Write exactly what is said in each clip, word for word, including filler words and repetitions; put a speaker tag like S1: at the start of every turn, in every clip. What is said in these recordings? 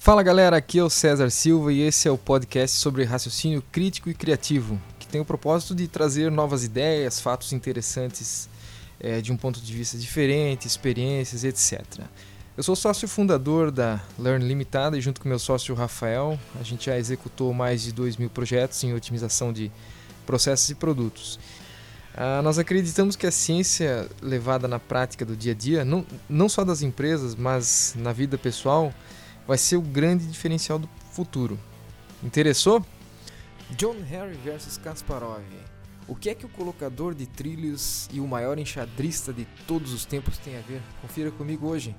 S1: Fala galera, aqui é o César Silva e esse é o podcast sobre raciocínio crítico e criativo, que tem o propósito de trazer novas ideias, fatos interessantes é, de um ponto de vista diferente, experiências, etcétera. Eu sou sócio fundador da Learn Limitada e junto com meu sócio Rafael, a gente já executou mais de dois mil projetos em otimização de processos e produtos. Ah, nós acreditamos que a ciência levada na prática do dia a dia, não, não só das empresas, mas na vida pessoal, vai ser o grande diferencial do futuro. Interessou? John Henry versus Kasparov. O que é que o colocador de trilhos e o maior enxadrista de todos os tempos tem a ver? Confira comigo hoje.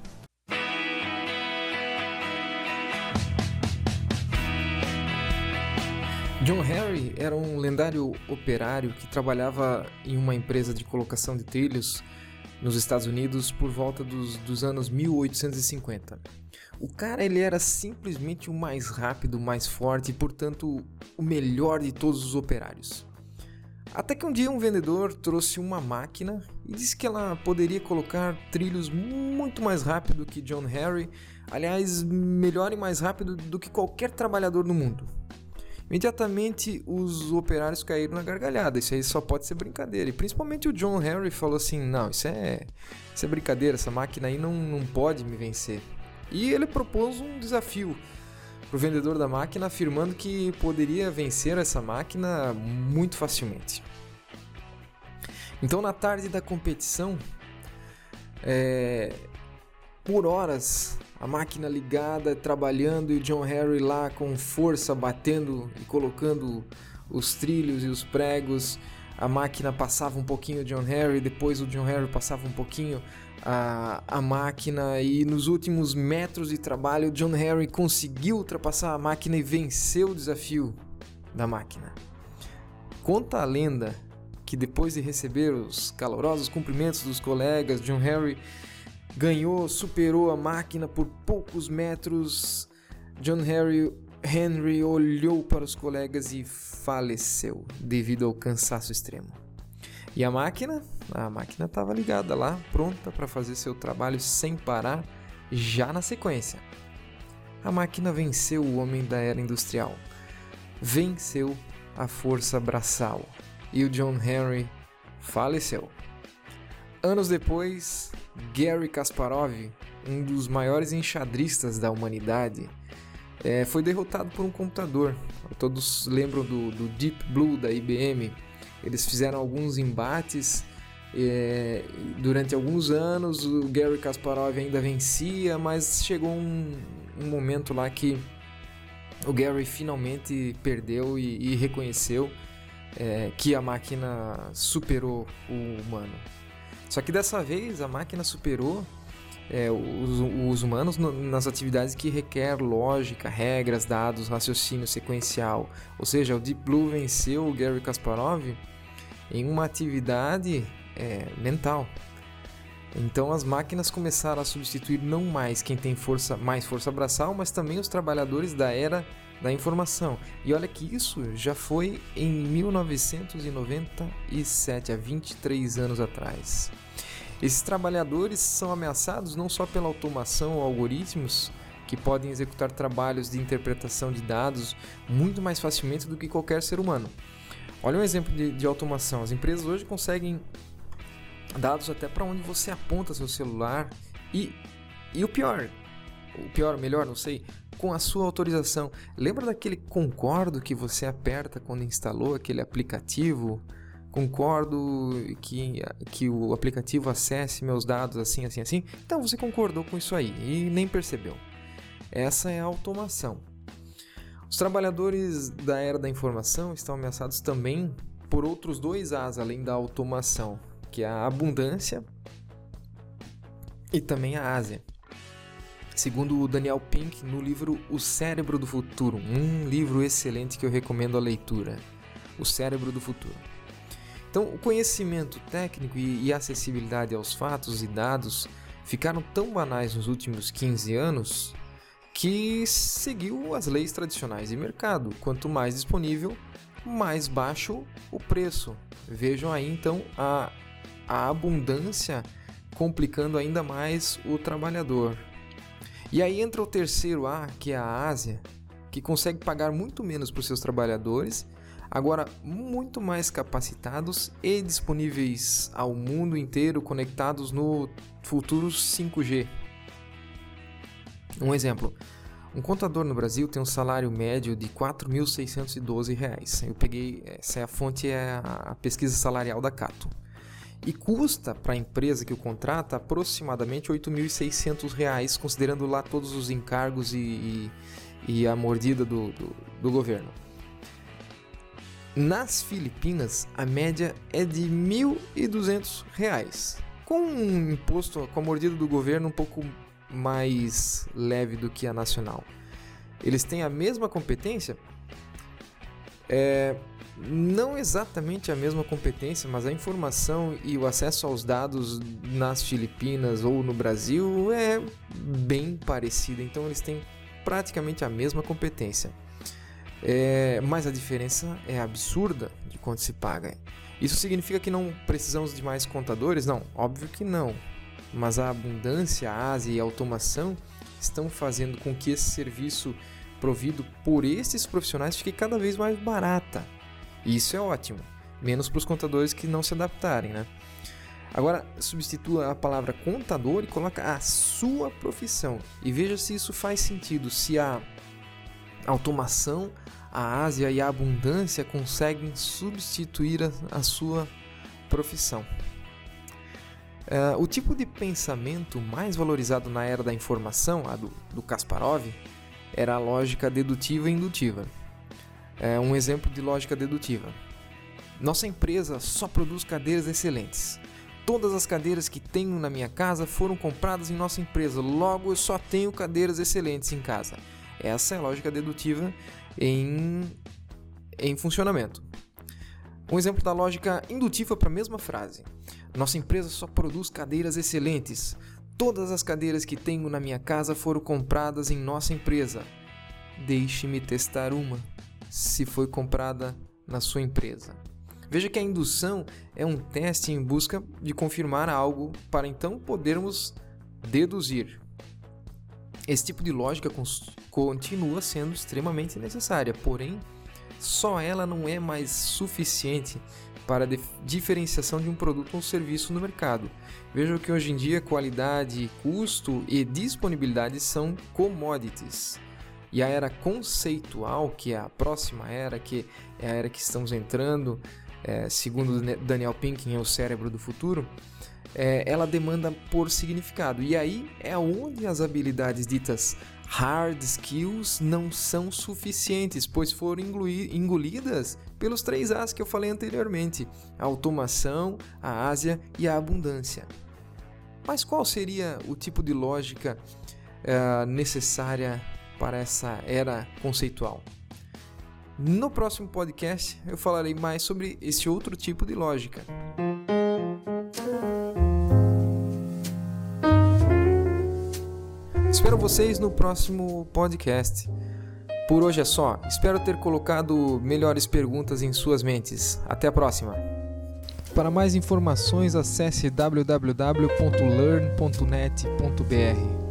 S1: John Henry era um lendário operário que trabalhava em uma empresa de colocação de trilhos nos Estados Unidos por volta dos, dos anos mil oitocentos e cinquenta. O cara ele era simplesmente o mais rápido, o mais forte e, portanto, o melhor de todos os operários. Até que um dia um vendedor trouxe uma máquina e disse que ela poderia colocar trilhos muito mais rápido que John Henry, aliás, melhor e mais rápido do que qualquer trabalhador no mundo. Imediatamente os operários caíram na gargalhada, isso aí só pode ser brincadeira. E principalmente o John Henry falou assim, não, isso é, isso é brincadeira, essa máquina aí não, não pode me vencer. E ele propôs um desafio para o vendedor da máquina, afirmando que poderia vencer essa máquina muito facilmente. Então na tarde da competição, é, por horas, a máquina ligada, trabalhando e o John Henry lá com força, batendo e colocando os trilhos e os pregos. A máquina passava um pouquinho o John Henry, depois o John Henry passava um pouquinho a, a máquina e nos últimos metros de trabalho o John Henry conseguiu ultrapassar a máquina e venceu o desafio da máquina. Conta a lenda que depois de receber os calorosos cumprimentos dos colegas, John Henry ganhou, superou a máquina por poucos metros. John Henry, Henry olhou para os colegas e faleceu devido ao cansaço extremo. E a máquina? A máquina estava ligada lá, pronta para fazer seu trabalho sem parar, já na sequência. A máquina venceu o homem da era industrial, venceu a força braçal e o John Henry faleceu. Anos depois, Garry Kasparov, um dos maiores enxadristas da humanidade, é, foi derrotado por um computador. Todos lembram do, do Deep Blue da I B M. Eles fizeram alguns embates. É, durante alguns anos, o Garry Kasparov ainda vencia, mas chegou um, um momento lá que o Garry finalmente perdeu e, e reconheceu é, que a máquina superou o humano. Só que dessa vez a máquina superou é, os, os humanos no, nas atividades que requer lógica, regras, dados, raciocínio sequencial. Ou seja, o Deep Blue venceu o Garry Kasparov em uma atividade é, mental. Então as máquinas começaram a substituir não mais quem tem força, mais força braçal, mas também os trabalhadores da era da informação. E olha que isso já foi em mil novecentos e noventa e sete, há vinte e três anos atrás. Esses trabalhadores são ameaçados não só pela automação ou algoritmos que podem executar trabalhos de interpretação de dados muito mais facilmente do que qualquer ser humano. Olha um exemplo de, de automação. As empresas hoje conseguem dados até para onde você aponta seu celular e, e o pior, o pior, melhor, não sei, com a sua autorização. Lembra daquele concordo que você aperta quando instalou aquele aplicativo? Concordo que, que o aplicativo acesse meus dados assim, assim, assim. Então você concordou com isso aí e nem percebeu. Essa é a automação. Os trabalhadores da era da informação estão ameaçados também por outros dois As além da automação, que é a abundância e também a Ásia. Segundo o Daniel Pink, no livro O Cérebro do Futuro, um livro excelente que eu recomendo a leitura, O Cérebro do Futuro. Então, o conhecimento técnico e a acessibilidade aos fatos e dados ficaram tão banais nos últimos quinze anos que seguiu as leis tradicionais de mercado. Quanto mais disponível, mais baixo o preço. Vejam aí então a, a abundância complicando ainda mais o trabalhador. E aí entra o terceiro A, que é a Ásia, que consegue pagar muito menos para os seus trabalhadores, agora muito mais capacitados e disponíveis ao mundo inteiro, conectados no futuro cinco G. Um exemplo, um contador no Brasil tem um salário médio de quatro mil seiscentos e doze reais. Eu peguei, essa é a fonte, é a pesquisa salarial da Cato. E custa para a empresa que o contrata aproximadamente oito mil e seiscentos reais, considerando lá todos os encargos e, e, e a mordida do, do, do governo. Nas Filipinas, a média é de mil e duzentos reais, com um imposto, com a mordida do governo um pouco mais leve do que a nacional. Eles têm a mesma competência? É, não exatamente a mesma competência, mas a informação e o acesso aos dados nas Filipinas ou no Brasil é bem parecida, então eles têm praticamente a mesma competência. É, mas a diferença é absurda de quanto se paga. Isso significa que não precisamos de mais contadores? Não, óbvio que não. Mas a abundância, a Ásia e a automação estão fazendo com que esse serviço provido por esses profissionais fique cada vez mais barata. E isso é ótimo, menos para os contadores que não se adaptarem, né? Agora, substitua a palavra contador e coloca a sua profissão. E veja se isso faz sentido, se a automação, a Ásia e a abundância conseguem substituir a, a sua profissão. Uh, o tipo de pensamento mais valorizado na era da informação, a do, do Kasparov, era a lógica dedutiva e indutiva. É um exemplo de lógica dedutiva. Nossa empresa só produz cadeiras excelentes. Todas as cadeiras que tenho na minha casa foram compradas em nossa empresa, logo eu só tenho cadeiras excelentes em casa. Essa é a lógica dedutiva em, em funcionamento. Um exemplo da lógica indutiva para a mesma frase. Nossa empresa só produz cadeiras excelentes. Todas as cadeiras que tenho na minha casa foram compradas em nossa empresa. Deixe-me testar uma, se foi comprada na sua empresa. Veja que a indução é um teste em busca de confirmar algo para então podermos deduzir. Esse tipo de lógica continua sendo extremamente necessária, porém, só ela não é mais suficiente para a diferenciação de um produto ou serviço no mercado. Veja que hoje em dia qualidade, custo e disponibilidade são commodities. E a era conceitual, que é a próxima era, que é a era que estamos entrando, é, segundo Daniel Pink, é o cérebro do futuro, é, ela demanda por significado. E aí é onde as habilidades ditas hard skills não são suficientes, pois foram engolidas pelos três As que eu falei anteriormente: a automação, a Ásia e a abundância. Mas qual seria o tipo de lógica uh, necessária para essa era conceitual? No próximo podcast eu falarei mais sobre esse outro tipo de lógica. Espero vocês no próximo podcast. Por hoje é só. Espero ter colocado melhores perguntas em suas mentes. Até a próxima. Para mais informações, acesse w w w ponto learn ponto net ponto b r.